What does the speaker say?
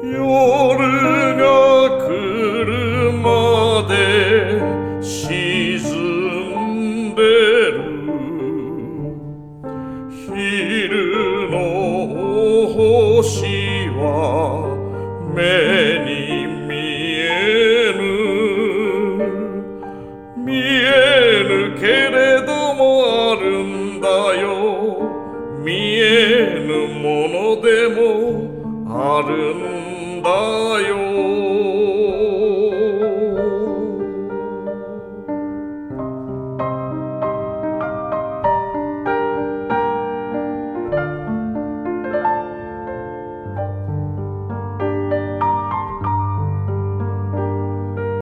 夜が来るまで沈んでる昼の星は目に見えぬけれどもあるんだよ見えぬものでもあるんだよ